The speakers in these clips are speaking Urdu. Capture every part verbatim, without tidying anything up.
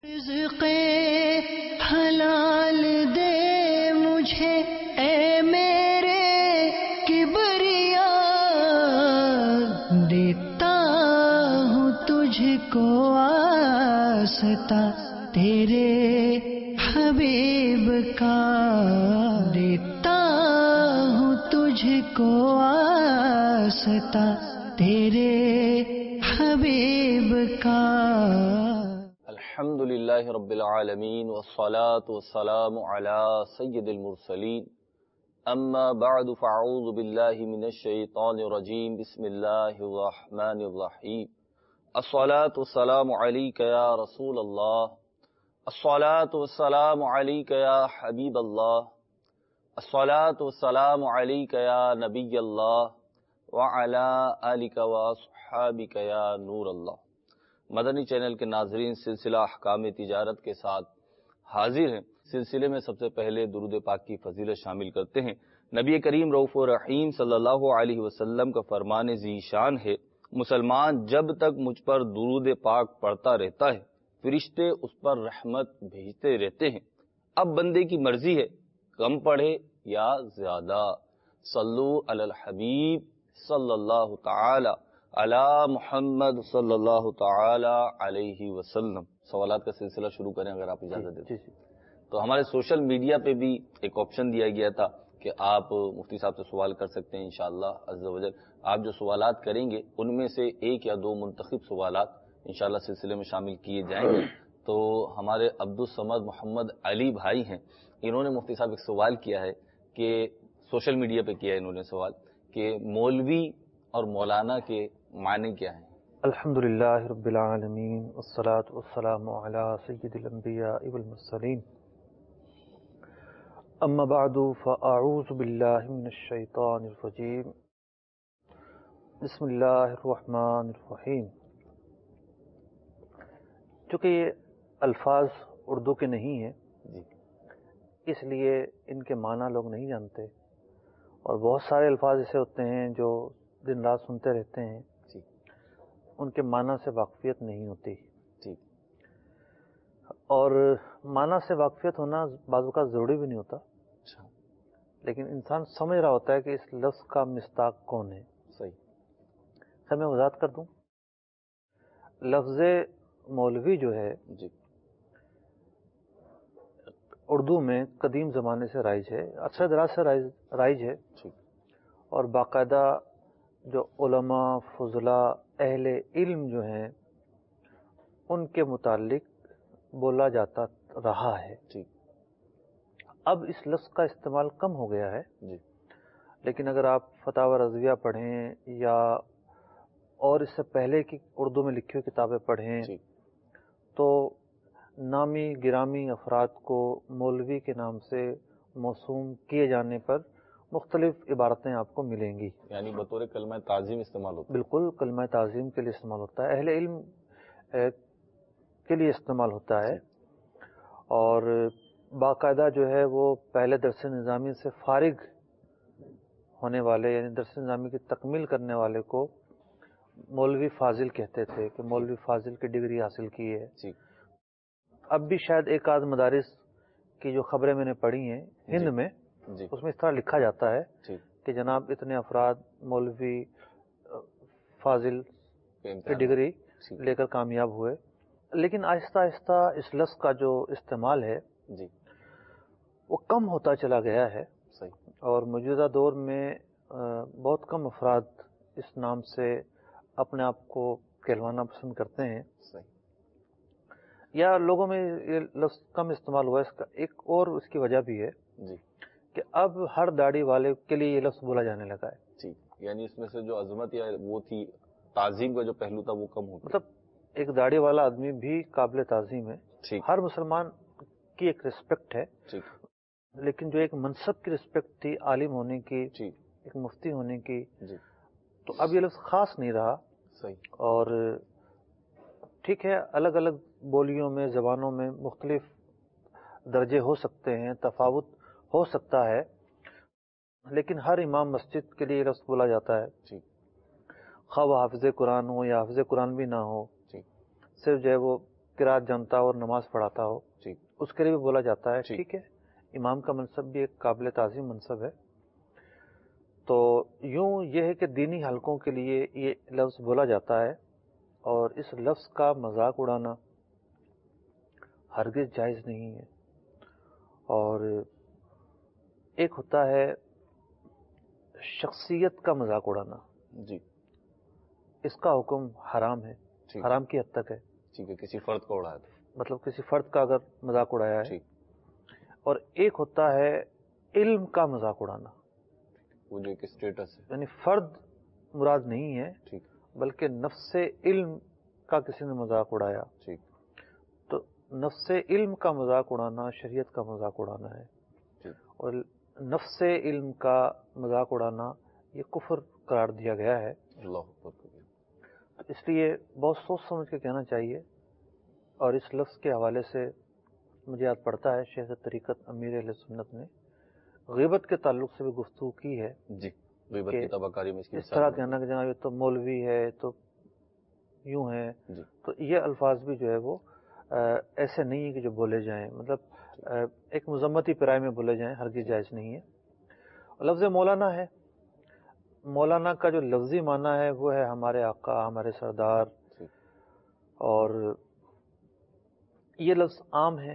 رزق حلال دے مجھے اے میرے کبریا، دیتا ہوں تجھ کو واسطہ تیرے حبیب کا، دیتا ہوں تجھ کو واسطہ تیرے حبیب کا۔ الحمد للہ رب العالمین والصلاة والسلام علی سید المرسلین، اما بعد فاعوذ باللہ من الشیطان الرجیم، بسم اللہ الرحمن الرحیم۔ الصلاة والسلام علیک یا رسول اللہ، الصلاة والسلام علیک یا حبیب اللہ، الصلاة والسلام علیک یا نبی اللہ وعلی آلک واصحابک یا نور اللہ۔ مدنی چینل کے ناظرین، سلسلہ احکام تجارت کے ساتھ حاضر ہیں۔ سلسلے میں سب سے پہلے درود پاک کی فضیلت شامل کرتے ہیں۔ نبی کریم رؤوف رحیم صلی اللہ علیہ وسلم کا فرمان ذی شان ہے، مسلمان جب تک مجھ پر درود پاک پڑھتا رہتا ہے، فرشتے اس پر رحمت بھیجتے رہتے ہیں۔ اب بندے کی مرضی ہے کم پڑھے یا زیادہ۔ صلو علی الحبیب صلی اللہ تعالی علی محمد صلی اللہ تعالی علیہ وسلم۔ سوالات کا سلسلہ شروع کریں اگر آپ اجازت دیں تو۔ ہمارے سوشل میڈیا پہ بھی ایک آپشن دیا گیا تھا کہ آپ مفتی صاحب سے سوال کر سکتے ہیں انشاءاللہ عز و جل۔ آپ جو سوالات کریں گے ان میں سے ایک یا دو منتخب سوالات انشاءاللہ سلسلے میں شامل کیے جائیں گے۔ تو ہمارے عبدالصمد محمد علی بھائی ہیں، انہوں نے مفتی صاحب ایک سوال کیا ہے کہ سوشل میڈیا پہ کیا ہے انہوں نے سوال کہ مولوی اور مولانا کے معنی کیا ہیں؟ الحمدللہ رب العالمین والصلاة والسلام علی سید الانبیاء والمرسلین، اما بعد فاعوذ باللہ من الشیطان الرجیم، بسم اللہ الرحمن الرحیم۔ چونکہ یہ الفاظ اردو کے نہیں ہیں جی، اس لیے ان کے معنی لوگ نہیں جانتے، اور بہت سارے الفاظ ایسے ہوتے ہیں جو دن رات سنتے رہتے ہیں، ان کے معنی سے واقفیت نہیں ہوتی۔ ٹھیک۔ اور معنی سے واقفیت ہونا بعض اوقات ضروری بھی نہیں ہوتا، اچھا، لیکن انسان سمجھ رہا ہوتا ہے کہ اس لفظ کا مصداق کون ہے۔ صحیح۔ سر میں وضاحت کر دوں، لفظ مولوی جو ہے جی، اردو میں قدیم زمانے سے رائج ہے، اکثر دراز سے رائج رائج ہے، ٹھیک، اور باقاعدہ جو علماء فضلاء اہل علم جو ہیں ان کے متعلق بولا جاتا رہا ہے۔ ٹھیک۔ اب اس لفظ کا استعمال کم ہو گیا ہے، جی، لیکن اگر آپ فتاوی رضویہ پڑھیں یا اور اس سے پہلے کی اردو میں لکھی ہوئی کتابیں پڑھیں ٹھیک، تو نامی گرامی افراد کو مولوی کے نام سے موسوم کیے جانے پر مختلف عبارتیں آپ کو ملیں گی، یعنی بطور کلمہ تعظیم استعمال ہوتا ہے۔ بالکل کلمہ تعظیم کے لیے استعمال ہوتا ہے، اہل علم کے لیے استعمال ہوتا ہے، اور باقاعدہ جو ہے وہ پہلے درس نظامی سے فارغ ہونے والے یعنی درس نظامی کی تکمیل کرنے والے کو مولوی فاضل کہتے تھے کہ مولوی فاضل کی ڈگری حاصل کی ہے۔ ٹھیک۔ اب بھی شاید ایک آدھ مدارس کی جو خبریں میں نے پڑھی ہیں ہند میں، جی، اس میں اس طرح لکھا جاتا ہے ٹھیک، کہ جناب اتنے افراد مولوی فاضل کی ڈگری لے کر کامیاب ہوئے، لیکن آہستہ آہستہ اس لفظ کا جو استعمال ہے جی، وہ کم ہوتا چلا گیا ہے، صحیح، اور موجودہ دور میں بہت کم افراد اس نام سے اپنے آپ کو کہلوانا پسند کرتے ہیں، صحیح، یا لوگوں میں یہ لفظ کم استعمال ہوا ہے۔ اس کا ایک اور اس کی وجہ بھی ہے جی، کہ اب ہر داڑھی والے کے لیے یہ لفظ بولا جانے لگا ہے، ٹھیک، یعنی اس میں سے جو عظمت یا وہ تھی تعظیم کا جو پہلو تھا وہ کم ہو گیا۔ مطلب ایک داڑھی والا آدمی بھی قابل تعظیم ہے، ٹھیک، ہر مسلمان کی ایک رسپیکٹ ہے، ٹھیک، لیکن جو ایک منصب کی رسپیکٹ تھی، عالم ہونے کی، ٹھیک، ایک مفتی ہونے کی، جی، تو اب یہ لفظ خاص نہیں رہا۔ صحیح، اور ٹھیک ہے، الگ الگ بولیوں میں زبانوں میں مختلف درجے ہو سکتے ہیں، تفاوت ہو سکتا ہے، لیکن ہر امام مسجد کے لیے یہ لفظ بولا جاتا ہے، ٹھیک، خواہ وہ حافظ قرآن ہو یا حافظ قرآن بھی نہ ہو، ٹھیک، صرف جو ہے وہ قرات جانتا ہو اور نماز پڑھاتا ہو ٹھیک اس کے لیے بھی بولا جاتا ہے. ٹھیک. ٹھیک ہے, امام کا منصب بھی ایک قابل تعظیم منصب ہے. تو یوں یہ ہے کہ دینی حلقوں کے لیے یہ لفظ بولا جاتا ہے, اور اس لفظ کا مذاق اڑانا ہرگز جائز نہیں ہے. اور ایک ہوتا ہے شخصیت کا مذاق اڑانا, جی اس کا حکم حرام ہے, ٹھیک حرام کی حد تک ہے. ٹھیک ہے, کسی فرد کو اڑایا تو مطلب کسی فرد کا اگر مذاق اڑایا ہے. ٹھیک. اور ایک ہوتا ہے علم کا مذاق اڑانا, وہ جو ایک اسٹیٹس ہے. یعنی فرد مراد نہیں ہے ٹھیک بلکہ نفس علم کا کسی نے مذاق اڑایا. ٹھیک. تو نفس علم کا مذاق اڑانا شریعت کا مذاق اڑانا ہے. ٹھیک. اور نفس علم کا مذاق اڑانا یہ کفر قرار دیا گیا ہے. اللہ اکبر. تو اس لیے بہت سوچ سمجھ کے کہنا چاہیے. اور اس لفظ کے حوالے سے مجھے یاد پڑتا ہے شیخ طریقت امیر اہل سنت نے غیبت کے تعلق سے بھی گفتگو کی ہے. جی, غیبت کی تباکاری میں اس کی اس طرح کہنا کہ جناب یہ تو مولوی ہے تو یوں ہے. جی. تو یہ الفاظ بھی جو ہے وہ ایسے نہیں ہے کہ جو بولے جائیں, مطلب ایک مذمتی پیرائے میں بولے جائیں, ہرگز جائز نہیں ہے. لفظ مولانا ہے, مولانا کا جو لفظی معنی ہے وہ ہے ہمارے آقا, ہمارے سردار. اور یہ لفظ عام ہے,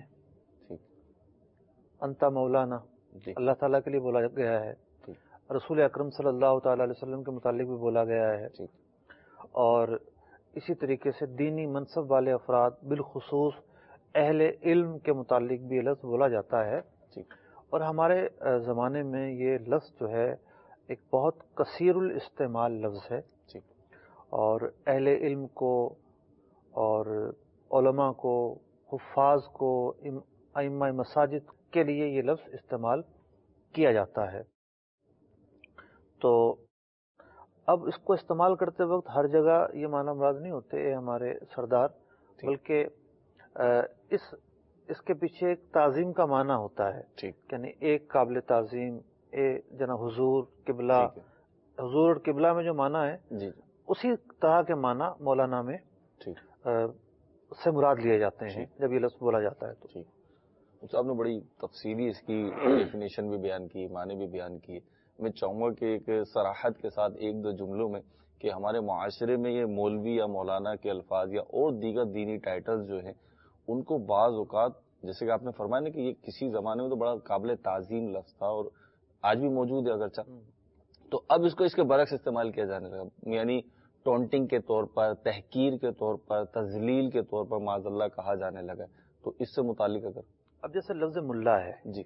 انتا مولانا اللہ تعالیٰ کے لیے بولا گیا ہے, رسول اکرم صلی اللہ تعالی علیہ وسلم کے متعلق بھی بولا گیا ہے. اور اسی طریقے سے دینی منصب والے افراد بالخصوص اہل علم کے متعلق بھی یہ لفظ بولا جاتا ہے. اور ہمارے زمانے میں یہ لفظ جو ہے ایک بہت کثیر الاستعمال لفظ ہے. اور اہل علم کو اور علماء کو, حفاظ کو, ائمہ مساجد کے لیے یہ لفظ استعمال کیا جاتا ہے. تو اب اس کو استعمال کرتے وقت ہر جگہ یہ معنی مراد نہیں ہوتے اے ہمارے سردار, بلکہ اس اس کے پیچھے ایک تعظیم کا معنی ہوتا ہے. یعنی ایک قابل تعظیم, اے جناب حضور قبلہ. حضور اور قبلہ میں جو معنی ہے جی اسی طرح کے معنی مولانا میں سے مراد لیے جاتے ہیں جب یہ لفظ بولا جاتا ہے. تو ٹھیک, آپ نے بڑی تفصیلی اس کی ڈیفینیشن بھی بیان کی, معنی بھی بیان کی. میں چاہوں گا کہ ایک صراحت کے ساتھ ایک دو جملوں میں کہ ہمارے معاشرے میں یہ مولوی یا مولانا کے الفاظ یا اور دیگر دینی ٹائٹلز جو ہیں ان کو بعض اوقات, جیسے کہ آپ نے فرمایا نا کہ یہ کسی زمانے میں تو بڑا قابل تعظیم لفظ تھا اور آج بھی موجود ہے اگرچہ, تو اب اس کو اس کے برعکس استعمال کیا جانے لگا, یعنی ٹونٹنگ کے طور پر, تحقیر کے طور پر, تذلیل کے طور پر معاذ اللہ کہا جانے لگا. تو اس سے متعلق اگر اب جیسے لفظ ملا ہے, جی,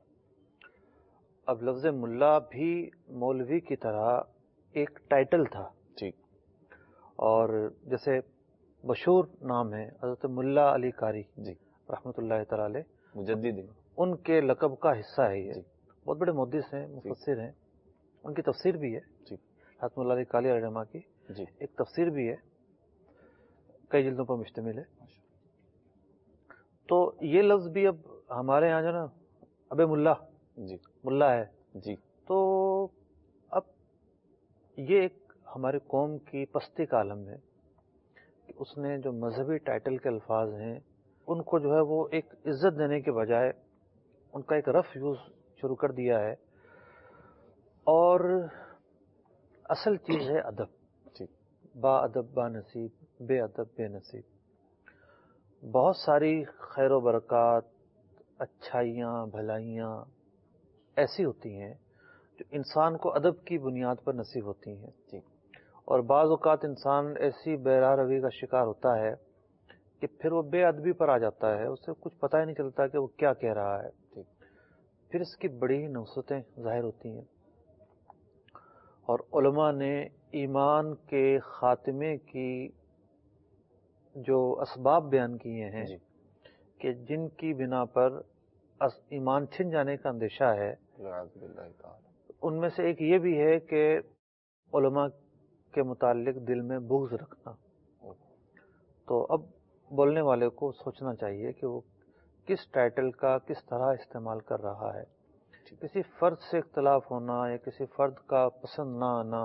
اب لفظ ملا بھی مولوی کی طرح ایک ٹائٹل تھا. ٹھیک. اور جیسے مشہور نام ہے حضرت ملا علی قاری جی رحمۃ اللہ تعالی علیہ, مجدد, ان کے لقب کا حصہ ہے یہ. جی. بہت بڑے محدث ہیں, مفسر ہیں, ان کی تفسیر بھی ہے. جی. حضرت ملا علی قاری علیہ رحمہ کی جی ایک تفسیر بھی ہے, کئی جلدوں پر مشتمل ہے. تو یہ لفظ بھی اب ہمارے یہاں جو نا ابے ملا جی ملا ہے. جی. تو اب یہ ایک ہماری قوم کی پستی کا عالم ہے کہ اس نے جو مذہبی ٹائٹل کے الفاظ ہیں ان کو جو ہے وہ ایک عزت دینے کے بجائے ان کا ایک رف یوز شروع کر دیا ہے. اور اصل چیز ہے ادب. با ادب با نصیب, بے ادب بے نصیب. بہت ساری خیر و برکات, اچھائیاں, بھلائیاں ایسی ہوتی ہیں جو انسان کو ادب کی بنیاد پر نصیب ہوتی ہیں. جی. اور بعض اوقات انسان ایسی بے راہ روی کا شکار ہوتا ہے کہ پھر وہ بے ادبی پر آ جاتا ہے, اسے کچھ پتہ ہی نہیں چلتا کہ وہ کیا کہہ رہا ہے. جی. پھر اس کی بڑی ہی نوستیں ظاہر ہوتی ہیں. اور علماء نے ایمان کے خاتمے کی جو اسباب بیان کیے ہیں جی. کہ جن کی بنا پر ایمان چھن جانے کا اندیشہ ہے, ان میں سے ایک یہ بھی ہے کہ علماء کے متعلق دل میں بغض رکھنا. تو اب بولنے والے کو سوچنا چاہیے کہ وہ کس ٹائٹل کا کس طرح استعمال کر رہا ہے. کسی فرد سے اختلاف ہونا یا کسی فرد کا پسند نہ آنا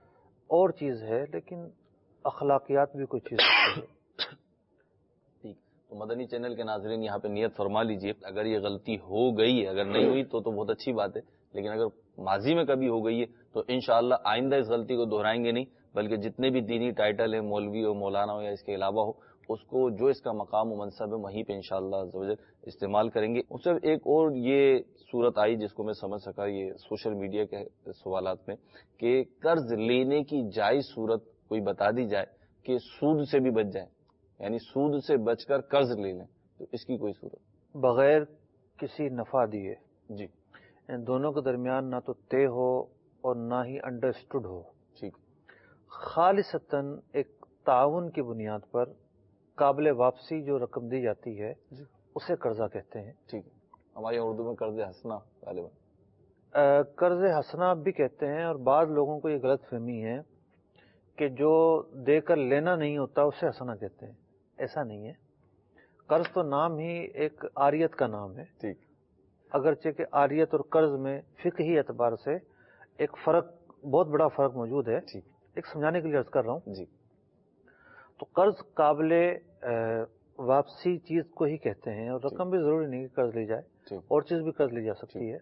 اور چیز ہے, لیکن اخلاقیات بھی کوئی چیز ہوتی ہے. ٹھیک. تو مدنی چینل کے ناظرین یہاں پہ نیت فرما لیجئے، اگر یہ غلطی ہو گئی ہے، اگر نہیں ہوئی تو تو بہت اچھی بات ہے، لیکن اگر ماضی میں کبھی ہو گئی ہے تو انشاءاللہ آئندہ اس غلطی کو دہرائیں گے نہیں، بلکہ جتنے بھی دینی ٹائٹل ہیں، مولوی ہو، مولانا ہو یا اس کے علاوہ ہو، اس کو جو اس کا مقام و منصب ہے وہیں پہ انشاءاللہ عز و جل استعمال کریں گے۔ اس سے ایک اور یہ صورت آئی جس کو میں سمجھ سکا یہ سوشل میڈیا کے سوالات میں، کہ قرض لینے کی جائز صورت کوئی بتا دی جائے کہ سود سے بھی بچ جائے، یعنی سود سے بچ کر قرض لے لیں، تو اس کی کوئی صورت؟ بغیر کسی نفع دیے، جی، ان دونوں کے درمیان نہ تو طے ہو اور نہ ہی انڈرسٹوڈ ہو، ٹھیک، خالصتاً ایک تعاون کی بنیاد پر قابل واپسی جو رقم دی جاتی ہے جی، اسے قرضہ کہتے ہیں۔ ٹھیک ہے، ہمارے اردو میں قرض حسنہ غالباً آ، قرض حسنہ بھی کہتے ہیں، اور بعض لوگوں کو یہ غلط فہمی ہے کہ جو دے کر لینا نہیں ہوتا اسے حسنہ کہتے ہیں۔ ایسا نہیں ہے، قرض تو نام ہی ایک عاریت کا نام ہے، ٹھیک، اگرچہ کہ عاریت اور قرض میں فقہی اعتبار سے ایک فرق، بہت بڑا فرق موجود ہے، ٹھیک، ایک سمجھانے کے لیے عرض کر رہا ہوں۔ جی، تو قرض قابل واپسی چیز کو ہی کہتے ہیں، اور رقم بھی ضروری نہیں کہ قرض لی جائے، ٹھیک، اور چیز بھی قرض لی جا سکتی ہے۔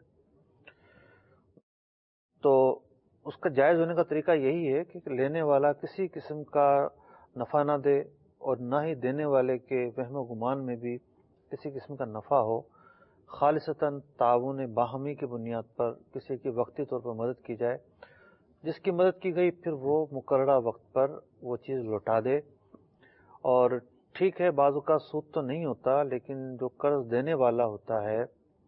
تو اس کا جائز ہونے کا طریقہ یہی ہے کہ لینے والا کسی قسم کا نفع نہ دے، اور نہ ہی دینے والے کے وہم و گمان میں بھی کسی قسم کا نفع ہو، خالصتاً تعاون باہمی کی بنیاد پر کسی کی وقتی طور پر مدد کی جائے، جس کی مدد کی گئی پھر وہ مقررہ وقت پر وہ چیز لوٹا دے۔ اور ٹھیک ہے، بعض اوقات سود تو نہیں ہوتا، لیکن جو قرض دینے والا ہوتا ہے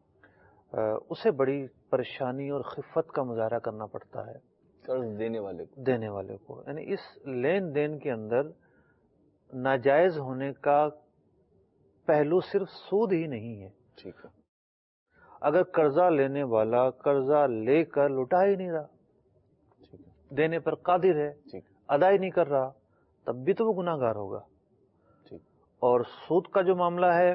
اسے بڑی پریشانی اور خفت کا مظاہرہ کرنا پڑتا ہے، قرض دینے والے کو دینے والے کو، یعنی اس لین دین کے اندر ناجائز ہونے کا پہلو صرف سود ہی نہیں ہے۔ ٹھیک ہے، اگر قرضہ لینے والا قرضہ لے کر لٹا ہی نہیں رہا، ٹھیک ہے، دینے پر قادر ہے، ٹھیک، ادا ہی نہیں کر رہا، تب بھی تو وہ گناہ گار ہوگا۔ ٹھیک، اور سود کا جو معاملہ ہے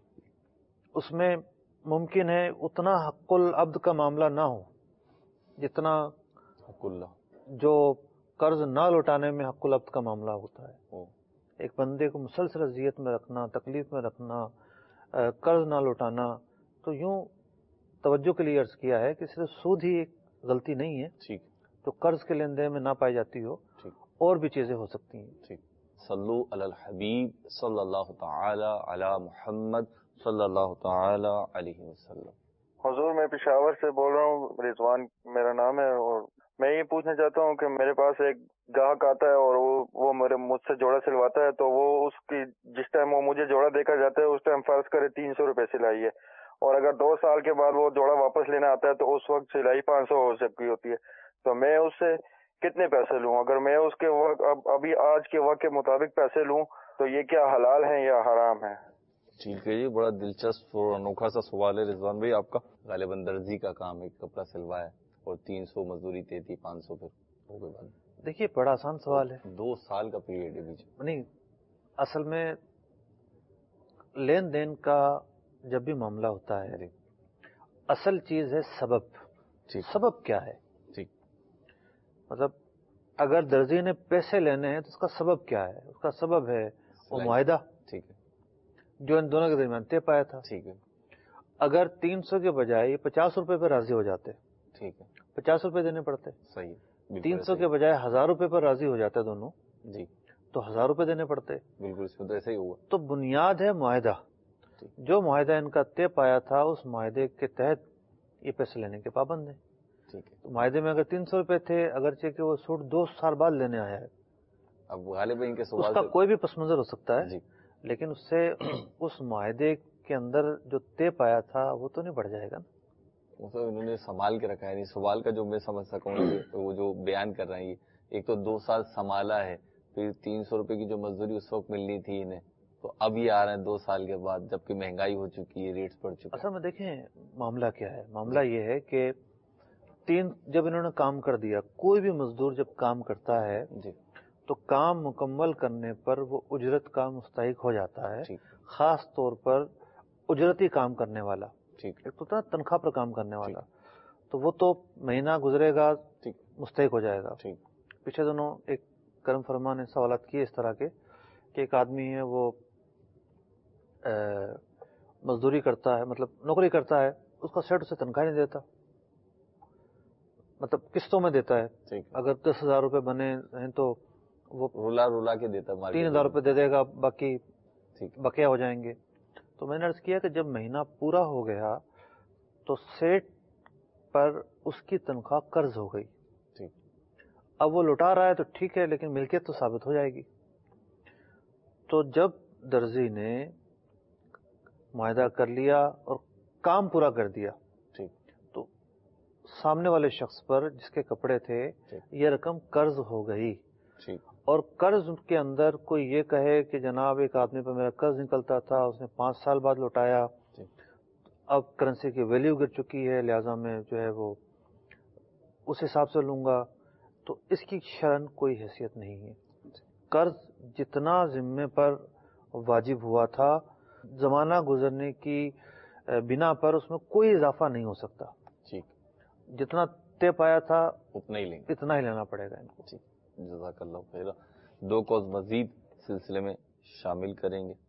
اس میں ممکن ہے اتنا حق العبد کا معاملہ نہ ہو جتنا حق اللہ، جو قرض نہ لوٹانے میں حق العبد کا معاملہ ہوتا ہے۔ او، ایک بندے کو مسلسل اذیت میں رکھنا، تکلیف میں رکھنا، قرض نہ لوٹانا، تو یوں توجہ کے لیے عرض کیا ہے کہ صرف سود ہی ایک غلطی نہیں ہے ٹھیک، جو قرض کے لین دین میں نہ پائی جاتی ہو، ٹھیک، اور بھی چیزیں ہو سکتی ہیں۔ ٹھیک، صلو علی الحبیب صلی اللہ تعالی علی محمد صلی اللہ تعالی علیہ وسلم۔ حضور میں پشاور سے بول رہا ہوں، رضوان میرا نام ہے، اور میں یہ پوچھنا چاہتا ہوں کہ میرے پاس ایک گاہک آتا ہے اور وہ وہ میرے مجھ سے جوڑا سلواتا ہے، تو وہ اس کی جس ٹائم وہ مجھے جوڑا دے کر جاتا ہے اس ٹائم فرض کرے تین سو روپے سلائی ہے، اور اگر دو سال کے بعد وہ جوڑا واپس لینا آتا ہے تو اس وقت سلائی پانچ سو ہو سکتی ہوتی ہے، تو میں اس سے کتنے پیسے لوں؟ اگر میں اس کے وقت اب ابھی آج کے وقت کے مطابق پیسے لوں تو یہ کیا حلال ہیں یا حرام ہیں؟ ٹھیک ہے جی، بڑا دلچسپ اور انوکھا سا سوال ہے رضوان بھائی آپ کا۔ غالباً درزی کا کام ہے، کپڑا سلوایا اور تین سو مزدوری دیتی، پانچ سو پھر ہو گئے بند۔ دیکھیے بڑا آسان سوال ہے، دو سال کا پیریڈ ہے بیچ میں۔ نہیں اصل میں لین دین کا جب بھی معاملہ ہوتا ہے جی، اصل چیز ہے سبب۔ ٹھیک، سبب کیا ہے؟ ٹھیک، مطلب اگر درزی نے پیسے لینے ہیں تو اس کا سبب کیا ہے؟ اس کا سبب ہے وہ معاہدہ ٹھیک ہے، جو ان دونوں کے درمیان طے پایا تھا۔ ٹھیک ہے، اگر تین سو کے بجائے پچاس روپے پہ راضی ہو جاتے، ٹھیک ہے، پچاس روپے دینے پڑتے، صحیح، بالکل تین سو ایسے کے بجائے ہزار روپے پر راضی ہو جاتے دونوں، ہی۔ جی، تو ہزار روپے دینے پڑتے۔ بالکل اس میں تو ایسا ہی ہوا۔ تو بنیاد ہے معاہدہ، ٹھیک، جو معاہدہ ان کا طے پایا تھا اس معاہدے کے تحت یہ پیسے لینے کے پابند ہیں۔ ٹھیک ہے، تو معاہدے میں اگر تین سو روپے تھے، اگرچہ کہ وہ سوٹ دو سال بعد لینے آیا ہے، اب غالباً ان کے اس سوال کا سے- کوئی بھی پس منظر ہو سکتا ہے، جی، لیکن اس سے اس معاہدے کے اندر جو طے پایا تھا وہ تو نہیں بڑھ جائے گا نا۔ مطلب انہوں نے سنبھال کے رکھا ہے، یعنی سوال کا جو میں سمجھ سکوں گا وہ جو بیان کر رہے ہیں، یہ ایک تو دو سال سنبھالا ہے، پھر تین سو روپے کی جو مزدوری اس وقت ملنی تھی انہیں، تو اب یہ آ رہے ہیں دو سال کے بعد، جبکہ مہنگائی ہو چکی ہے، ریٹس بڑھ چکے ہیں۔ اصل میں دیکھیں معاملہ کیا ہے، معاملہ یہ ہے کہ تین جب انہوں نے کام کر دیا، کوئی بھی مزدور جب کام کرتا ہے جی، تو کام مکمل کرنے پر وہ اجرت کا مستحق ہو جاتا ہے، ٹھیک، خاص طور پر اجرتی کام کرنے والا، ٹھیک، ایک تو ہوتا ہے تنخواہ پر کام کرنے والا، تو وہ تو مہینہ گزرے گا ٹھیک، مستحق ہو جائے گا۔ ٹھیک، پیچھے دونوں ایک کرم فرما نے سوالات کیے اس طرح کے کہ ایک آدمی ہے وہ مزدوری کرتا ہے, مطلب نوکری کرتا ہے, اس کا سیٹ اسے تنخواہ نہیں دیتا, مطلب قسطوں میں دیتا ہے. اگر دس ہزار روپے بنے ہیں تو وہ رولا رولا کے دیتا ہے, تین ہزار روپے دے دے گا, باقی بقیہ ہو جائیں گے. تو میں نے عرض کیا کہ جب مہینہ پورا ہو گیا تو سیٹ پر اس کی تنخواہ قرض ہو گئی. اب وہ لوٹا رہا ہے تو ٹھیک ہے, لیکن ملکیت تو ثابت ہو جائے گی. تو جب درزی نے معاہدہ کر لیا اور کام پورا کر دیا تو سامنے والے شخص پر جس کے کپڑے تھے یہ رقم قرض ہو گئی. اور قرض کے اندر کوئی یہ کہے کہ جناب ایک آدمی پر میرا قرض نکلتا تھا, اس نے پانچ سال بعد لوٹایا, اب کرنسی کی ویلیو گر چکی ہے, لہذا میں جو ہے وہ اس حساب سے لوں گا, تو اس کی شرعاً کوئی حیثیت نہیں ہے. قرض جتنا ذمے پر واجب ہوا تھا زمانہ گزرنے کی بنا پر اس میں کوئی اضافہ نہیں ہو سکتا. جتنا طے پایا تھا اتنا ہی لیں گے, اتنا ہی لینا پڑے گا ان کو. جزاک اللہ خیر. دو کوز مزید سلسلے میں شامل کریں گے.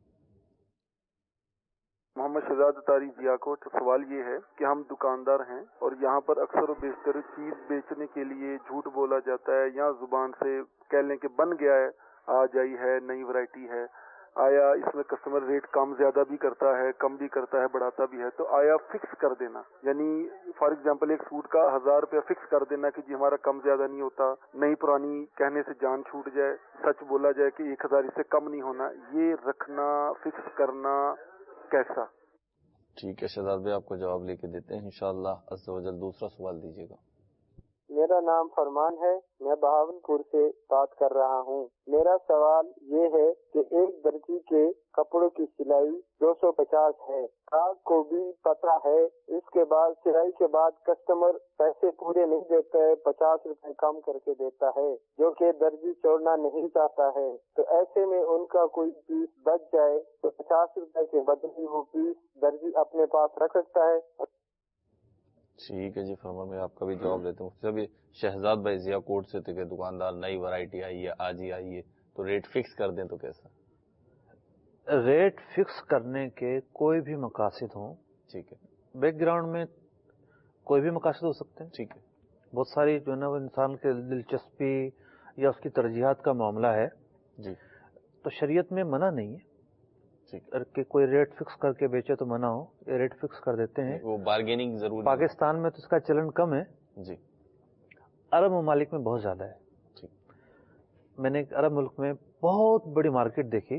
محمد شہزاد اتاری ضیاءکوٹ. سوال یہ ہے کہ ہم دکاندار ہیں اور یہاں پر اکثر و بیشتر چیز بیچنے کے لیے جھوٹ بولا جاتا ہے, یا زبان سے کہہ لیں کہ بن گیا ہے, آج آئی ہے, نئی ورائٹی ہے. آیا اس میں کسٹمر ریٹ کم زیادہ بھی کرتا ہے, کم بھی کرتا ہے, بڑھاتا بھی ہے, تو آیا فکس کر دینا, یعنی فار ایگزامپل ایک سوٹ کا ہزار روپیہ فکس کر دینا کہ جی ہمارا کم زیادہ نہیں ہوتا, نئی پرانی کہنے سے جان چھوٹ جائے, سچ بولا جائے کہ ایک ہزار اس سے کم نہیں ہونا, یہ رکھنا فکس کرنا کیسا؟ ٹھیک ہے شہزاد بھائی, آپ کو جواب لے کے دیتے ہیں انشاءاللہ عز و جل. دوسرا سوال دیجیے گا. میرا نام فرمان ہے, میں بہاولپور سے بات کر رہا ہوں. میرا سوال یہ ہے کہ ایک درزی کے کپڑوں کی سلائی دو سو پچاس ہے, آپ کو بھی پتہ ہے, اس کے بعد سلائی کے بعد کسٹمر پیسے پورے نہیں دیتا ہے, پچاس روپے کم کر کے دیتا ہے, جو کہ درزی چھوڑنا نہیں چاہتا ہے. تو ایسے میں ان کا کوئی پیس بچ جائے تو پچاس روپے کے بدلے وہ پیس درزی اپنے پاس رکھ سکتا ہے. ٹھیک ہے جی, فرمان میں آپ کا بھی جواب لیتے ہوں. جب شہزاد بھائی ضیاء کوٹ سے تھے کہ دکاندار نئی ورائٹی آئی ہے, آج ہی آئی ہے, تو ریٹ فکس کر دیں تو کیسا؟ ریٹ فکس کرنے کے کوئی بھی مقاصد ہوں, ٹھیک ہے, بیک گراؤنڈ میں کوئی بھی مقاصد ہو سکتے ہیں. ٹھیک ہے, بہت ساری جو ہے نا وہ انسان کے دلچسپی یا اس کی ترجیحات کا معاملہ ہے جی, تو شریعت میں منع نہیں ہے کہ کوئی ریٹ فکس کر کے بیچے تو منع ہو, یہ ریٹ فکس کر دیتے ہیں. وہ بارگیننگ ضرور, پاکستان میں تو اس کا چلن کم ہے جی, عرب ممالک میں بہت زیادہ ہے. میں نے ایک عرب ملک میں بہت بڑی مارکیٹ دیکھی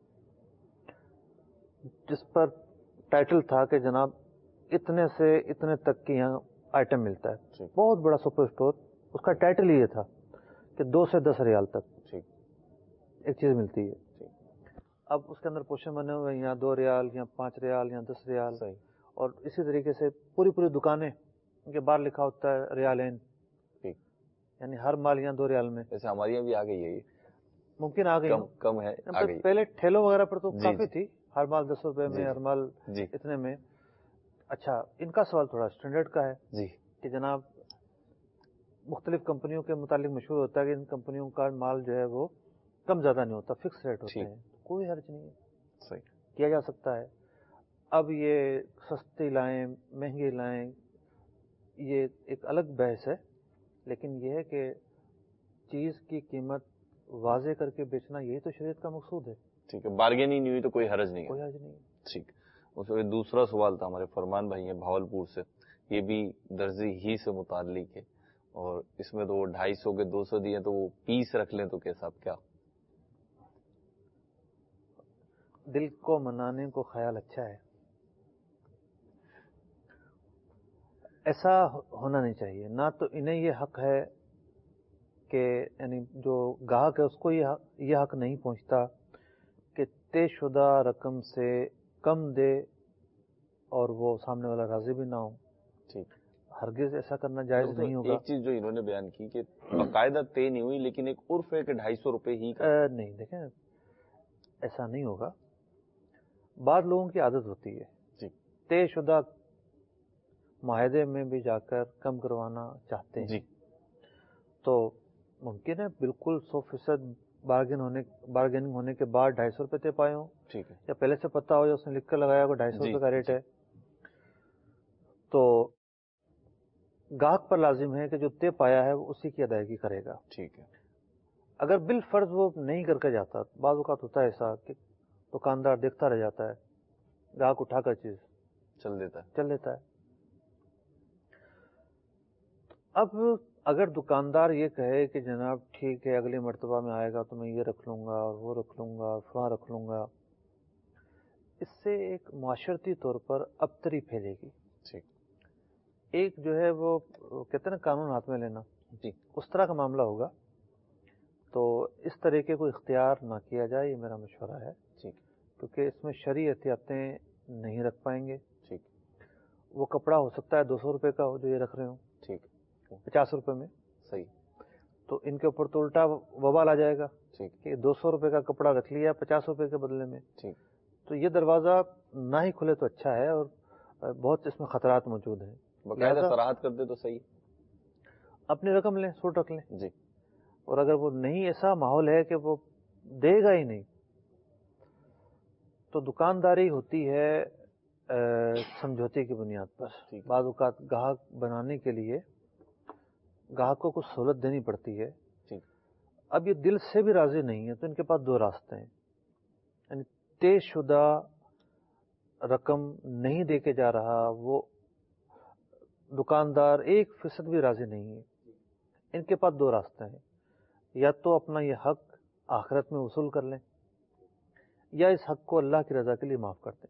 جس پر ٹائٹل تھا کہ جناب اتنے سے اتنے تک کی یہاں آئٹم ملتا ہے, بہت بڑا سپر اسٹور. اس کا ٹائٹل یہ تھا کہ دو سے دس ریال تک ایک چیز ملتی ہے. اب اس کے اندر پوشن بنے ہوئے, یہاں دو ریال, یہاں پانچ ریال, یہاں دس ریال, اور اسی طریقے سے پوری پوری دکانیں کے باہر لکھا ہوتا ہے ریالین, یعنی ہر مال یہاں دو ریال میں. جیسے ہمارے یہاں بھی آ گئی ہے, ممکن آ گئی کم کم ہے, پہلے ٹھیلوں وغیرہ پر تو کافی تھی, ہر مال دس روپے میں, ہر مال اتنے میں. اچھا, ان کا سوال تھوڑا اسٹینڈرڈ کا ہے جی, کہ جناب مختلف کمپنیوں کے متعلق مشہور ہوتا ہے کہ ان کمپنیوں کا مال جو ہے وہ کم زیادہ نہیں ہوتا, فکس ریٹ ہوتے ہیں, کوئی حرج نہیں ہے, صحیح کیا جا سکتا ہے. اب یہ سستی لائیں مہنگی لائیں یہ ایک الگ بحث ہے, لیکن یہ ہے کہ چیز کی قیمت واضح کر کے بیچنا یہی تو شریعت کا مقصود ہے. ٹھیک ہے, بارگیننگ نہیں ہوئی تو کوئی حرج نہیں ہے, کوئی حرج نہیں ہے. ٹھیک. اس میں دوسرا سوال تھا ہمارے فرمان بھائی ہیں بھاولپور سے, یہ بھی درزی ہی سے متعلق ہے, اور اس میں تو وہ ڈھائی سو کے دو سو دیے تو وہ پیس رکھ لیں تو کیسا, کیا دل کو منانے کو خیال اچھا ہے, ایسا ہونا نہیں چاہیے. نہ تو انہیں یہ حق ہے کہ یعنی جو گاہک ہے اس کو یہ حق نہیں پہنچتا کہ طے شدہ رقم سے کم دے اور وہ سامنے والا راضی بھی نہ ہو. ٹھیک, ہرگز ایسا کرنا جائز نہیں ہوگا. ایک چیز جو انہوں نے بیان کی کہ باقاعدہ طے نہیں ہوئی, لیکن ایک عرف ہے کہ ڈھائی سو روپے ہی نہیں, دیکھیں ایسا نہیں ہوگا. بعض لوگوں کی عادت ہوتی ہے طے شدہ معاہدے میں بھی جا کر کم کروانا چاہتے ہیں, جی, تو ممکن ہے بالکل سو فیصد बार्गेन होने बार्गेनिंग होने के बाद ढाई सौ रुपये तय पाए हों, ठीक है, या पहले से पता हो या उसने लिख कर लगाया होगा ढाई सौ रुपये का रेट है, तो गाहक पर लाजिम है कि जो तय पाया है वो उसी की अदायगी करेगा। ठीक है। अगर बिल फर्ज वो नहीं करके जाता, बाज़ औक़ात होता है ऐसा कि दुकानदार देखता रह जाता है, गाहक उठाकर चीज चल देता है चल देता है। अब अगर दुकानदार ये कहे कि जनाब ठीक है, अगली मर्तबा में आएगा तो मैं ये रख लूँगा और वो रख लूँगा और फलां रख लूँगा, इससे एक माशरती तौर पर अबतरी फैलेगी। ठीक। एक जो है वो कहते हैं ना कानून हाथ में लेना, जी, उस तरह का मामला होगा। तो इस तरीके को इख्तियार ना किया जाए, ये मेरा मशवरा है। ठीक। क्योंकि इसमें शरई एहतियातें नहीं रख पाएंगे। ठीक। वो कपड़ा हो सकता है दो सौ रुपये का हो जो ये रख रहे हो, ठीक, पचास रुपये में, सही, तो इनके ऊपर तो उल्टा वबाल आ जाएगा। ठीक, कि दो सौ रुपये का कपड़ा रख लिया पचास रुपये के बदले में। ठीक। तो ये दरवाज़ा ना ही खुले तो अच्छा है, और बहुत इसमें खतरात मौजूद हैं। बकायदा सराहत कर दे तो सही, अपनी रकम लें, सूट रख लें जी। और अगर वो नहीं, ऐसा माहौल है कि वो देगा ही नहीं, तो दुकानदारी होती है समझौते की बुनियाद पर। बाज़ औक़ात गाहक बनाने के लिए गाहक को कुछ सहूलत देनी पड़ती है। ठीक। अब ये दिल से भी राज़ी नहीं है, तो इनके पास दो रास्ते हैं। यानी तयशुदा रकम नहीं दे के जा रहा वो दुकानदार एक फीसद भी राज़ी नहीं है, इनके पास दो रास्ते हैं। या तो अपना ये हक आखिरत में वसूल कर लें, या इस हक को अल्लाह की रज़ा के लिए माफ़ कर दें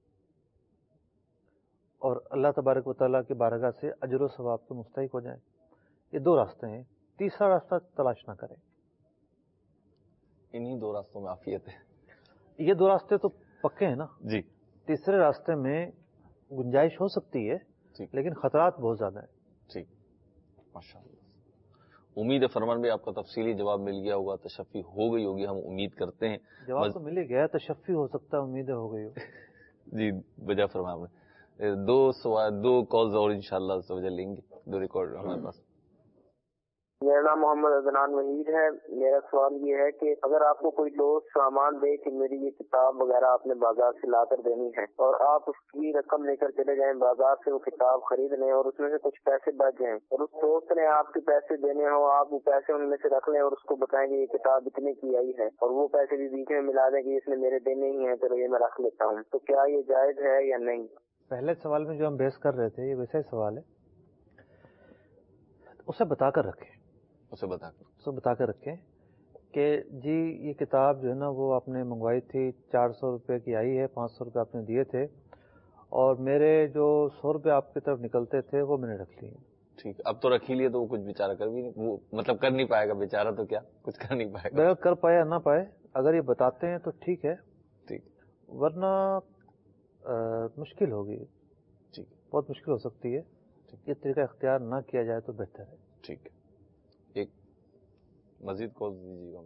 और अल्लाह तबारक व तआला की बारगाह से अजर व सवाब के मुस्तहिक हो जाएं। ये दो रास्ते हैं, तीसरा रास्ता तलाश ना करें। इन्हीं दो रास्तों में आफियत है। ये दो रास्ते तो पक्के हैं ना जी। तीसरे रास्ते में गुंजाइश हो सकती है, लेकिन खतरात बहुत ज्यादा है। ठीक, माशाअल्लाह। उम्मीद है फरमान भाई आपका तफसीली जवाब मिल गया होगा, तशफ़ी हो गई होगी, हम उम्मीद करते हैं। जवाब तो मिल ही गया, तशफ़ी हो सकता है, उम्मीद हो गई हो। जी, बजा फरमा में दो सवाल दो कॉल्स और इंशाअल्लाह से लेंगे, दो रिकॉर्ड हमारे पास। मेरा नाम मोहम्मद अदनान वहीद है। मेरा सवाल ये है कि अगर आपको कोई दोस्त सामान दे कि मेरी ये किताब वगैरह आपने बाजार से ला कर देनी है, और आप उसकी रकम लेकर चले जाएं बाजार से वो किताब खरीद लें, और उसमें से कुछ पैसे बच जाएं, और उस दोस्त ने आपके पैसे देने हो, आप वो पैसे उनमें से रख लें और उसको बताएं कि ये किताब इतने की आई है, और वो पैसे भी बीच में मिला दें कि इसने मेरे देने ही है, तो ये मैं रख लेता हूँ, तो क्या ये जायज है या नहीं? पहले सवाल में जो हम बहस कर रहे थे, ये वैसा ही सवाल है। उसे बताकर रखें, उसे बताकर उसे बताकर रखें कि जी ये किताब जो है ना वो आपने मंगवाई थी, चार सौ रुपये की आई है, पाँच सौ रुपये आपने दिए थे, और मेरे जो सौ रुपये आपकी तरफ निकलते थे वो मैंने रख लिए। ठीक, अब तो रख ही लिए, तो वो कुछ बेचारा कर भी नहीं, वो मतलब कर नहीं पाएगा बेचारा, तो क्या कुछ कर नहीं पाएगा। बगैर कर पाए या ना पाए, अगर ये बताते हैं तो ठीक है, ठीक, वरना आ, मुश्किल होगी। ठीक, बहुत मुश्किल हो सकती है। ये तरीका इख्तियार ना किया जाए तो बेहतर है। ठीक है, एक मजीद कॉल दीजिएगा।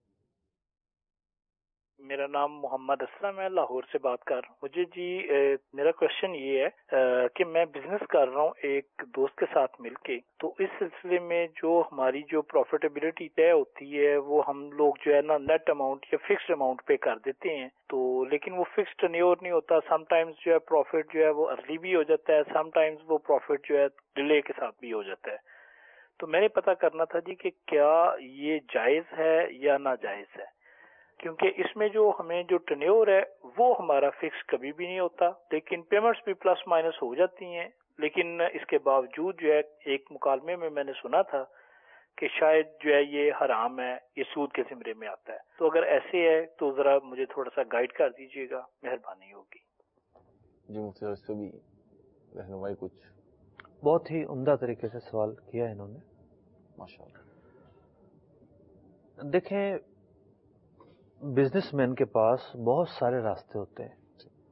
मेरा नाम मोहम्मद असलम है, लाहौर से बात कर रहा हूँ। मुझे जी ए, मेरा क्वेश्चन ये है आ, कि मैं बिजनेस कर रहा हूँ एक दोस्त के साथ मिलके, तो इस सिलसिले में जो हमारी जो प्रॉफिटेबिलिटी तय होती है वो हम लोग जो है ना नेट अमाउंट या फिक्स्ड अमाउंट पे कर देते हैं, तो लेकिन वो फिक्स्ड टर्नओवर नहीं होता। समटाइम्स जो है प्रॉफिट जो है वो अर्ली भी हो जाता है, समटाइम्स वो प्रॉफिट जो है डिले के साथ भी हो जाता है। तो मैंने पता करना था जी कि क्या ये जायज है या ना जायज है, क्योंकि इसमें जो हमें जो टर्नओवर है वो हमारा फिक्स कभी भी नहीं होता, लेकिन पेमेंट्स भी प्लस माइनस हो जाती हैं। लेकिन इसके बावजूद जो है एक मुकालमे में मैंने सुना था कि शायद जो है ये हराम है, ये सूद के ज़िम्मे में आता है। तो अगर ऐसे है तो जरा मुझे थोड़ा सा गाइड कर दीजिएगा, मेहरबानी होगी जी। मुझसे इससे भी रहनुमाई कुछ। बहुत ही उम्दा तरीके से सवाल किया है इन्होंने, माशाअल्लाह। देखें, बिजनेसमैन के पास बहुत सारे रास्ते होते हैं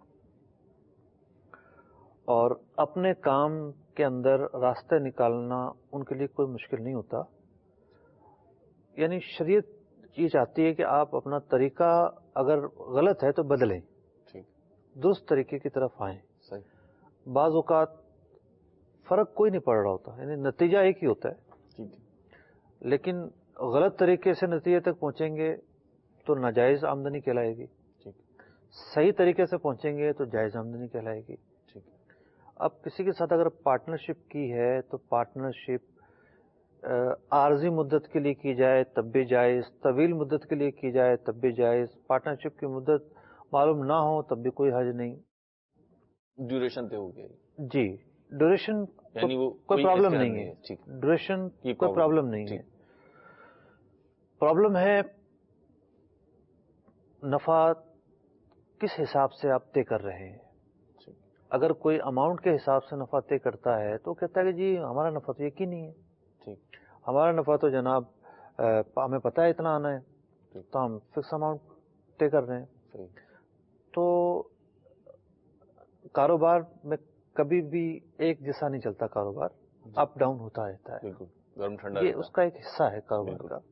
और अपने काम के अंदर रास्ते निकालना उनके लिए कोई मुश्किल नहीं होता। यानी शरीयत ये चाहती है कि आप अपना तरीका अगर गलत है तो बदलें, ठीक, दुरुस्त तरीके की तरफ आएं। सही। बाज़ औक़ात फर्क कोई नहीं पड़ रहा होता, यानी नतीजा एक ही होता है, ठीक, लेकिन गलत तरीके से नतीजे तक पहुंचेंगे تو ناجائز آمدنی کہلائے گی. صحیح طریقے سے پہنچیں گے تو جائز آمدنی کہلائے گی. اب کسی کے ساتھ اگر پارٹنرشپ کی ہے تو پارٹنرشپ عارضی مدت کے لیے کی جائے تب بھی جائز، طویل مدت کے لیے کی جائے تب بھی جائز، پارٹنرشپ کی مدت معلوم نہ ہو تب بھی کوئی حرج نہیں. ڈیوریشن تے ہو گیا جی، ڈیوریشن یعنی وہ کوئی پرابلم نہیں ہے. ڈیوریشن کوئی پرابلم نہیں ہے. پرابلم ہے نفع کس حساب سے آپ طے کر رہے ہیں. اگر کوئی اماؤنٹ کے حساب سے نفع طے کرتا ہے تو کہتا ہے کہ جی ہمارا نفع تو یقینی ہے، ہمارا نفع تو جناب ہمیں پتہ ہے اتنا آنا ہے تو ہم فکس اماؤنٹ طے کر رہے ہیں. تو کاروبار میں کبھی بھی ایک جیسا نہیں چلتا، کاروبار اپ ڈاؤن ہوتا رہتا ہے، یہ اس کا ایک حصہ ہے کاروبار کا.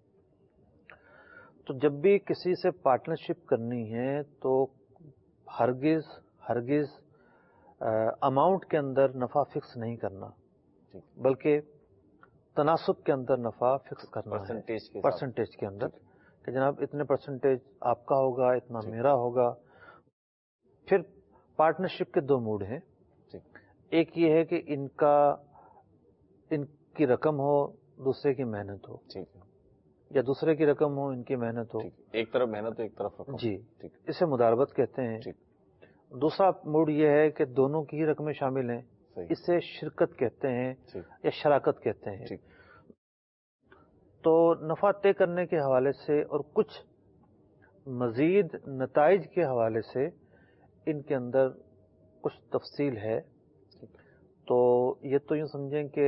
تو جب بھی کسی سے پارٹنرشپ کرنی ہے تو ہرگز ہرگز اماؤنٹ کے اندر نفع فکس نہیں کرنا، بلکہ تناسب کے اندر نفع فکس کرنا ہے، پرسنٹیج کے اندر کہ جناب اتنے پرسنٹیج آپ کا ہوگا، اتنا میرا ہوگا. پھر پارٹنرشپ کے دو موڈ ہیں. ایک یہ ہے کہ ان کا ان کی رقم ہو، دوسرے کی محنت ہو، یا دوسرے کی رقم ہو ان کی محنت ہو. ایک طرف محنت ایک طرف رقم. جی، اسے مداربت کہتے ہیں. دوسرا موڈ یہ ہے کہ دونوں کی ہی رقمیں شامل ہیں، اسے شرکت کہتے ہیں یا شراکت کہتے ہیں. تو نفع طے کرنے کے حوالے سے اور کچھ مزید نتائج کے حوالے سے ان کے اندر کچھ تفصیل ہے. تو یہ تو یوں سمجھیں کہ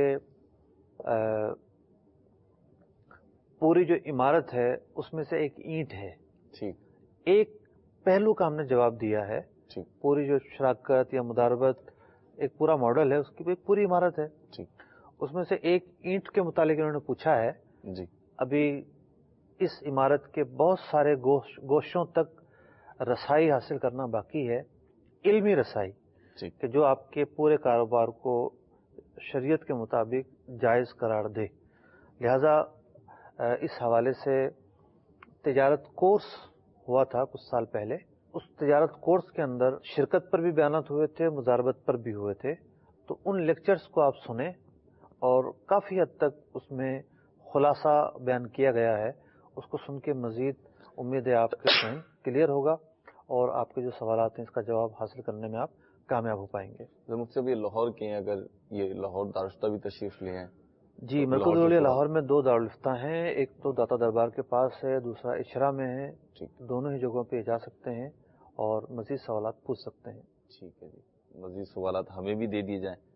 پوری جو عمارت ہے اس میں سے ایک اینٹ ہے، ایک پہلو کا ہم نے جواب دیا ہے. پوری جو شراکت یا مداربت ایک پورا ماڈل ہے، اس کی ایک پوری عمارت ہے. اس میں سے ایک اینٹ کے متعلق انہوں نے پوچھا ہے. ابھی اس عمارت کے بہت سارے گوشوں تک رسائی حاصل کرنا باقی ہے، علمی رسائی کہ جو آپ کے پورے کاروبار کو شریعت کے مطابق جائز قرار دے. لہذا اس حوالے سے تجارت کورس ہوا تھا کچھ سال پہلے. اس تجارت کورس کے اندر شرکت پر بھی بیانات ہوئے تھے، مضاربت پر بھی ہوئے تھے. تو ان لیکچرز کو آپ سنیں اور کافی حد تک اس میں خلاصہ بیان کیا گیا ہے. اس کو سن کے مزید امید ہے آپ کے ذہن کلیئر ہوگا اور آپ کے جو سوالات ہیں اس کا جواب حاصل کرنے میں آپ کامیاب ہو پائیں گے. مجھ سے بھی لاہور کے ہیں، اگر یہ لاہور دارالفتہ بھی تشریف لے ہیں. جی، مرکز العلیا لاہور میں دو دارالفتہ ہیں، ایک تو داتا دربار کے پاس ہے، دوسرا اشرا میں ہے. دونوں ہی جگہوں پہ جا سکتے ہیں اور مزید سوالات پوچھ سکتے ہیں. ٹھیک ہے جی، مزید سوالات ہمیں بھی دے دیے جائیں.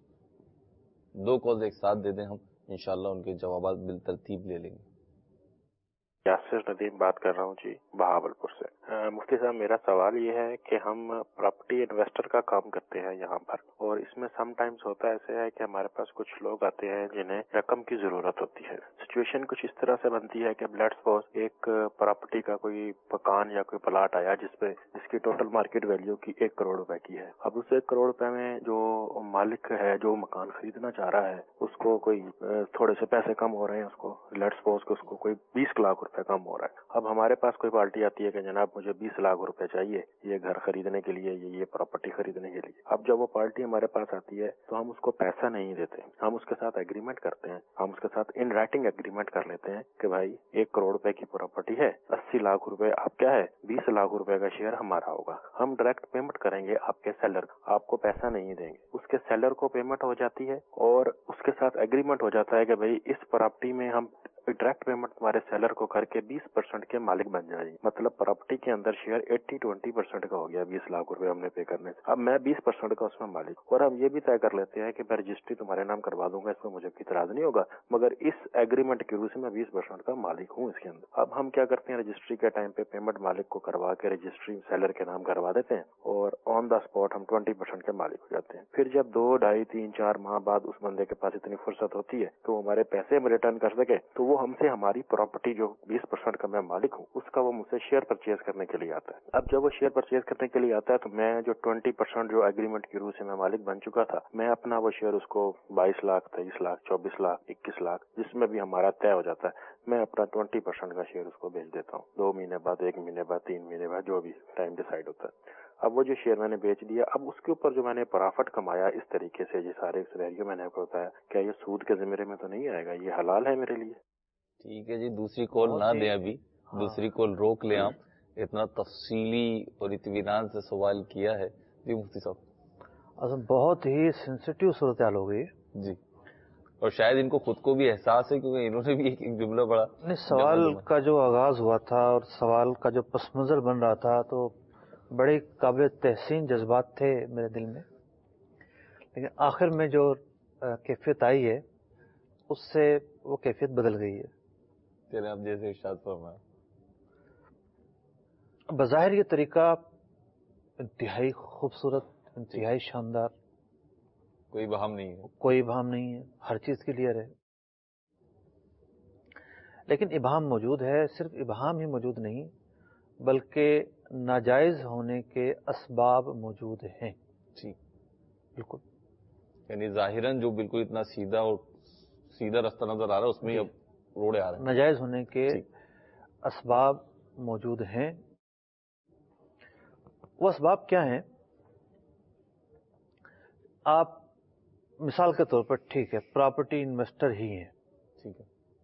دو کالز ایک ساتھ دے دیں ہم، انشاءاللہ ان کے جوابات بالترتیب لے لیں گے. یاسر ندیم بات کر رہا ہوں جی، بہاولپور سے. مفتی صاحب، میرا سوال یہ ہے کہ ہم پراپرٹی انویسٹر کا کام کرتے ہیں یہاں پر، اور اس میں سم ٹائمز ہوتا ایسے ہے کہ ہمارے پاس کچھ لوگ آتے ہیں جنہیں رقم کی ضرورت ہوتی ہے. سچویشن کچھ اس طرح سے بنتی ہے کہ لیٹس سپوز ایک پراپرٹی کا کوئی مکان یا کوئی پلاٹ آیا جس پہ جس کی ٹوٹل مارکیٹ ویلیو کی ایک کروڑ روپے کی ہے. اب اس ایک کروڑ روپے میں جو مالک ہے جو مکان خریدنا چاہ رہا ہے اس کو کوئی تھوڑے سے پیسے کم ہو رہے ہیں، اس کو لیٹس سپوز کہ اس کو کوئی بیس لاکھ روپے کم ہو رہا ہے. اب ہمارے پاس کوئی پارٹی آتی ہے کہ جناب مجھے بیس لاکھ روپے چاہیے یہ گھر خریدنے کے لیے، یہ یہ پراپرٹی خریدنے کے لیے. اب جب وہ پارٹی ہمارے پاس آتی ہے تو ہم اس کو پیسہ نہیں دیتے، ہم اس کے ساتھ ایگریمنٹ کرتے ہیں، ہم اس کے ساتھ ان رائٹنگ ایگریمنٹ کر لیتے ہیں کہ بھائی ایک کروڑ روپے کی پراپرٹی ہے، اسی لاکھ روپے آپ کیا ہے بیس لاکھ روپے کا شیئر ہمارا ہوگا. ہم ڈائریکٹ پیمنٹ کریں گے آپ کے سیلر، آپ کو پیسہ نہیں دیں گے. اس کے سیلر کو پیمنٹ ہو جاتی ہے اور اس کے ساتھ ایگریمنٹ ہو جاتا ہے کہ بھائی اس پراپرٹی میں ہم ڈائریکٹ پیمنٹ تمہارے سیلر کو کر کے بیس پرسینٹ کے مالک بن جائے. مطلب پراپرٹی کے اندر شیئر ایٹی ٹوینٹی پرسینٹ کا ہو گیا بیس لاکھ روپے ہم نے پے کرنے سے. اب میں بیس پرسینٹ کا اس میں مالک، اور ہم یہ بھی طے کر لیتے ہیں کہ میں رجسٹری تمہارے نام کروا دوں گا، اس میں مجھے کوئی اعتراض نہیں ہوگا، مگر اس ایگریمنٹ کے روح سے میں بیس پرسینٹ کا مالک ہوں اس کے اندر. اب ہم کیا کرتے ہیں، رجسٹری کے ٹائم پہ پیمنٹ مالک کو کروا کے رجسٹری سیلر کے نام کروا دیتے ہیں اور آن دا اسپاٹ ہم ٹوینٹی پرسینٹ کے مالک ہو جاتے ہیں. پھر جب دو ڈھائی تین چار ماہ بعد اس بندے کے پاس اتنی فرصت ہوتی ہے کہ وہ ہمارے پیسے ہم ریٹرن کر سکے تو وہ हमसे हमारी प्रॉपर्टी जो बीस परसेंट का मैं मालिक हूँ उसका वो मुझसे शेयर परचेज करने के लिए आता है। अब जब वो शेयर परचेज करने के लिए आता है तो मैं जो बीस परसेंट जो एग्रीमेंट की रूह से मैं मालिक बन चुका था, मैं अपना वो शेयर उसको बाईस लाख, तेईस लाख, चौबीस लाख, इक्कीस लाख जिसमें भी हमारा तय हो जाता है, मैं अपना बीस परसेंट का शेयर उसको बेच देता हूँ। दो महीने बाद, एक महीने बाद, तीन महीने बाद, जो भी टाइम डिसाइड होता है। अब वो जो शेयर मैंने बेच दिया, अब उसके ऊपर जो मैंने प्रॉफिट कमाया इस तरीके से, ये सारे सिनेरियो मैंने आपको बताया, क्या ये सूद के ज़िम्मे में तो नहीं आएगा? ये हलाल है मेरे लिए? ठीक है जी, दूसरी कॉल ना दें अभी, हाँ। दूसरी कॉल रोक लें आप। इतना तफसीली और इत्मीनान से सवाल किया है जी मुफ्ती साहब। अच्छा, बहुत ही सेंसिटिव सूरत हाल हो गई जी, और शायद इनको खुद को भी एहसास है क्योंकि इन्होंने भी एक, एक जुमला बड़ा नहीं, सवाल का जो आगाज हुआ था और सवाल का जो पस मंजर बन रहा था तो बड़े काबिल तहसीन जज्बात थे मेरे दिल में, लेकिन आखिर में जो कैफियत आई है उससे वो कैफियत बदल गई है। चलिए आप जैसे इरशाद फरमाएं। बज़ाहिर ये तरीका इंतहाई खूबसूरत, इंतहाई शानदार, कोई बहाम नहीं है, कोई इबाहम नहीं है, हर चीज क्लियर है, लेकिन इबाहम मौजूद है। सिर्फ इबाहम ही मौजूद नहीं बल्कि नाजायज होने के असबाब मौजूद हैं। जी बिल्कुल, यानी जाहिरन जो बिल्कुल इतना सीधा और सीधा रास्ता नजर आ रहा है उसमें अब रोड़े आ रहे हैं। नाजायज होने के असबाब मौजूद हैं। वो असबाब क्या हैं? आप मिसाल के तौर पर, ठीक है, प्रॉपर्टी इन्वेस्टर ही हैं, ठीक है,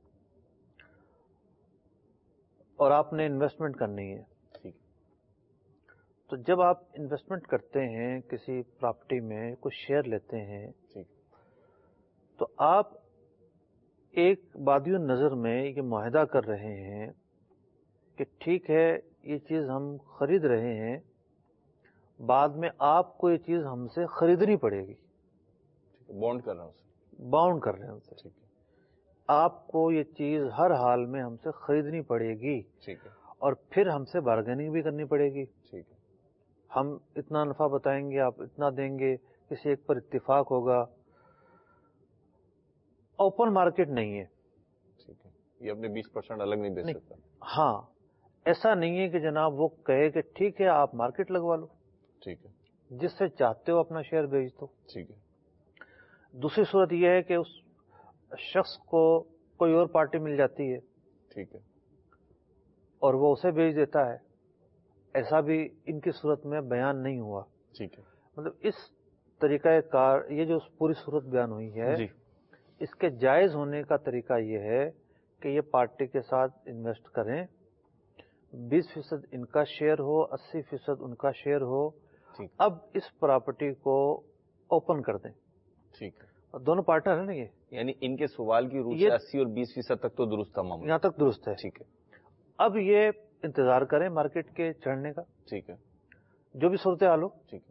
और आपने इन्वेस्टमेंट करनी है, ठीक है। तो जब आप इन्वेस्टमेंट करते हैं किसी प्रॉपर्टी में, कुछ शेयर लेते हैं, ठीक, तो आप एक बादियो नज़र में ये मुआहदा कर रहे हैं कि ठीक है ये चीज़ हम खरीद रहे हैं, बाद में आपको ये चीज़ हमसे खरीदनी पड़ेगी। बॉन्ड कर रहे हैं उसे, बाउंड कर रहे हैं उनसे, ठीक है, आपको ये चीज़ हर हाल में हमसे खरीदनी पड़ेगी, ठीक है, और फिर हमसे बार्गेनिंग भी करनी पड़ेगी। ठीक है, हम इतना नफा बताएंगे, आप इतना देंगे, किसी एक पर इत्तेफाक होगा। ओपन मार्केट नहीं है, ठीक है, ये अपने बीस परसेंट अलग नहीं बेच सकता। हाँ, ऐसा नहीं है कि जनाब वो कहे कि ठीक है आप मार्केट लगवा लो, ठीक है, जिससे चाहते हो अपना शेयर बेच दो। ठीक है। दूसरी सूरत यह है कि उस शख्स को कोई और पार्टी मिल जाती है, ठीक है, और वो उसे बेच देता है। ऐसा भी इनकी सूरत में बयान नहीं हुआ, ठीक है। मतलब इस तरीका कार, ये जो पूरी सूरत बयान हुई है जी, इसके जायज़ होने का तरीका ये है कि ये पार्टी के साथ इन्वेस्ट करें, बीस फीसद इनका शेयर हो, अस्सी फीसद उनका शेयर हो, ठीक। अब इस प्रॉपर्टी को ओपन कर दें, ठीक है, और दोनों पार्टनर है ना ये, यानी इनके सवाल की रूह से अस्सी और बीस फीसद तक तो दुरुस्त था मामला, यहाँ तक दुरुस्त है, ठीक है। अब ये इंतजार करें मार्केट के चढ़ने का, ठीक है, जो भी सूरत हाल हो, ठीक है।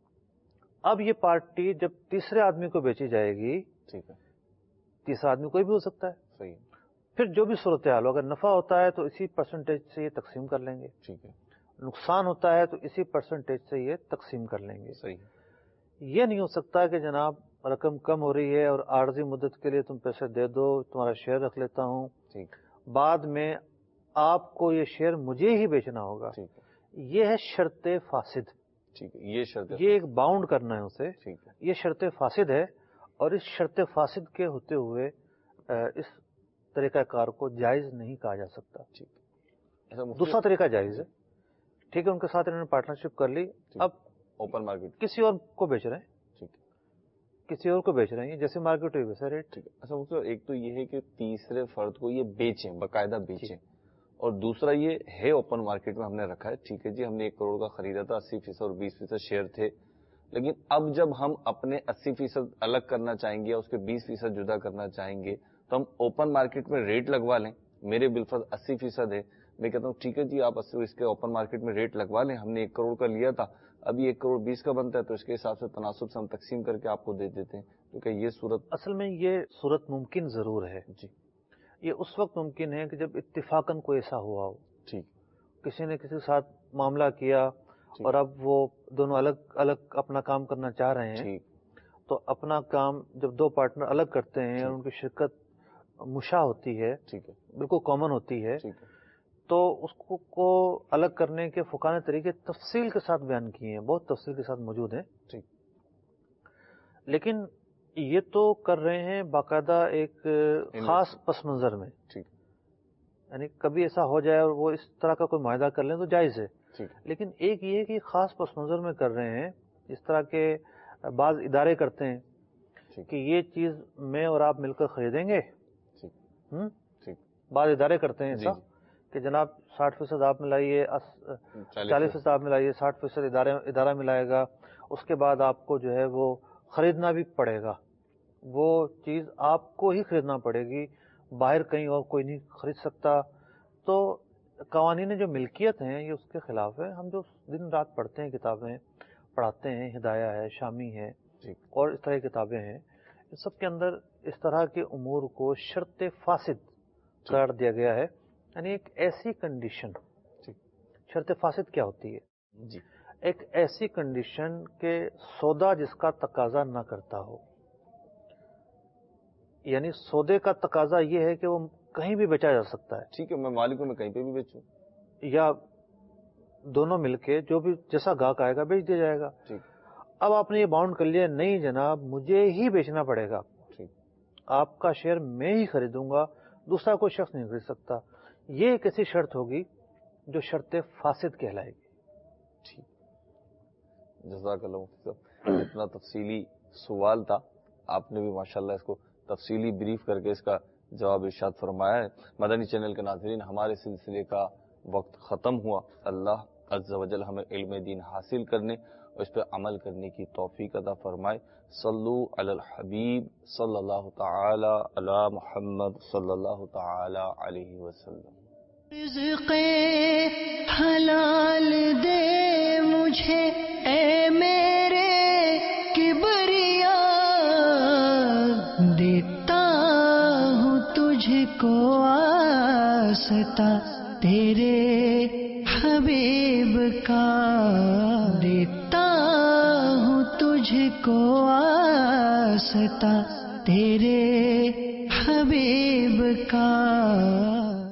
अब ये पार्टी जब तीसरे आदमी को बेची जाएगी, ठीक है, तीसरा आदमी कोई भी हो सकता है, सही है, फिर जो भी सूरत हाल हो, अगर नफा होता है तो इसी परसेंटेज से ये तकसीम कर लेंगे, ठीक है, नुकसान होता है तो इसी परसेंटेज से ये तकसीम कर लेंगे। सही है, ये नहीं हो सकता कि जनाब रकम कम हो रही है और आर्जी मुद्दत के लिए तुम पैसे दे दो, तुम्हारा शेयर रख लेता हूँ, ठीक, बाद में आपको ये शेयर मुझे ही बेचना होगा। ठीक है, ये है शर्त फासिद, ठीक है, ये शर्त, ये एक बाउंड करना है उसे, ठीक है, ये शर्त फासिद है, और इस शर्त फासिद के होते हुए इस तरीकाकार को जायज़ नहीं कहा जा सकता। ठीक है। दूसरा तरीका जायज़ है, ठीक है, उनके साथ इन्होंने पार्टनरशिप कर ली, अब ओपन मार्केट किसी और को बेच रहे हैं, ठीक है, किसी और को बेच रहे हैं, जैसे मार्केट हुई वैसा रेट, ठीक है। अच्छा मतलब एक तो ये है कि तीसरे फर्द को ये बेचें, बाकायदा बेचें, और दूसरा ये है ओपन मार्केट में हमने रखा है, ठीक है जी, हमने एक करोड़ का खरीदा था, अस्सी फीसद और बीस फीसद शेयर थे, लेकिन अब जब हम अपने अस्सी फीसद अलग करना चाहेंगे या उसके बीस फीसद जुदा करना चाहेंगे तो हम ओपन मार्केट में रेट लगवा लें। मेरे बिलफर्ज अस्सी फीसद है, मैं कहता हूँ ठीक है जी आप अस्सी इसके ओपन मार्केट में रेट लगवा लें, हमने एक करोड़ का लिया था, अभी एक करोड़ बीस का बनता है, तो इसके हिसाब से तनासुब से हम तकसीम करके आपको दे देते हैं। तो क्या ये सूरत, असल में ये सूरत मुमकिन जरूर है जी, ये उस वक्त मुमकिन है कि जब इत्तिफाकन कोई ऐसा हुआ हो, ठीक, किसी ने किसी के साथ मामला किया और अब वो दोनों अलग अलग अपना काम करना चाह रहे हैं, ठीक, तो अपना काम जब दो पार्टनर अलग करते हैं और उनकी शिरकत مشاع ہوتی ہے، ٹھیک ہے، بالکل کامن ہوتی ہے، ٹھیک ہے، تو اس کو کو الگ کرنے کے فقہ طریقے تفصیل کے ساتھ بیان کیے ہیں، بہت تفصیل کے ساتھ موجود ہیں. ٹھیک. لیکن یہ تو کر رہے ہیں باقاعدہ ایک خاص پس منظر میں. ٹھیک. یعنی کبھی ایسا ہو جائے اور وہ اس طرح کا کوئی معاہدہ کر لیں تو جائز ہے. ٹھیک. لیکن ایک یہ کہ خاص پس منظر میں کر رہے ہیں، اس طرح کے بعض ادارے کرتے ہیں کہ یہ چیز میں اور آپ مل کر خریدیں گے. ٹھیک. بعض ادارے کرتے ہیں ایسا کہ جناب ساٹھ فیصد آپ ملائیے، چالیس فیصد آپ ملائیے، ساٹھ فیصد ادارے ادارہ ملائے گا، اس کے بعد آپ کو جو ہے وہ خریدنا بھی پڑے گا. وہ چیز آپ کو ہی خریدنا پڑے گی، باہر کہیں اور کوئی نہیں خرید سکتا. تو قوانین جو ملکیت ہیں یہ اس کے خلاف ہے. ہم جو دن رات پڑھتے ہیں، کتابیں پڑھاتے ہیں، ہدایہ ہے، شامی ہے اور اس طرح کی کتابیں ہیں، ان سب کے اندر اس طرح کے امور کو شرط فاسد قرار دیا گیا ہے. یعنی ایک ایسی کنڈیشن، شرط فاسد کیا ہوتی ہے؟ جی. ایک ایسی کنڈیشن کہ سودا جس کا تقاضا نہ کرتا ہو. یعنی سودے کا تقاضا یہ ہے کہ وہ کہیں بھی بیچا جا سکتا ہے. ٹھیک ہے، میں مالک ہوں، میں کہیں پہ بھی بیچوں، یا دونوں مل کے جو بھی جیسا گاہک آئے گا بیچ دیا جائے گا. ٹھیک. اب آپ نے یہ باؤنڈ کر لیا، نہیں جناب مجھے ہی بیچنا پڑے گا، ٹھیک، آپ کا شیئر میں ہی خریدوں گا، دوسرا کوئی شخص نہیں خرید سکتا. یہ ایک ایسی شرط ہوگی جو شرط فاسد کہلائے گی. ٹھیک. جزاک اللہ مفتی صاحب. اتنا تفصیلی سوال تھا، آپ نے بھی ماشاءاللہ اس کو تفصیلی بریف کر کے اس کا جواب ارشاد فرمایا ہے. مدنی چینل کے ناظرین، ہمارے سلسلے کا وقت ختم ہوا. اللہ عز و جل ہمیں علم دین حاصل کرنے اور اس پہ عمل کرنے کی توفیق عطا فرمائے. صلو علی الحبیب صلی اللہ تعالی علی محمد صلی اللہ تعالی علیہ وسلم. رزق حلال دے مجھے اے میرے کبریا، دیتا ہوں تجھ کو آستا تیرے حبیب کا، دیتا ہوں تجھ کو آستا تیرے حبیب کا.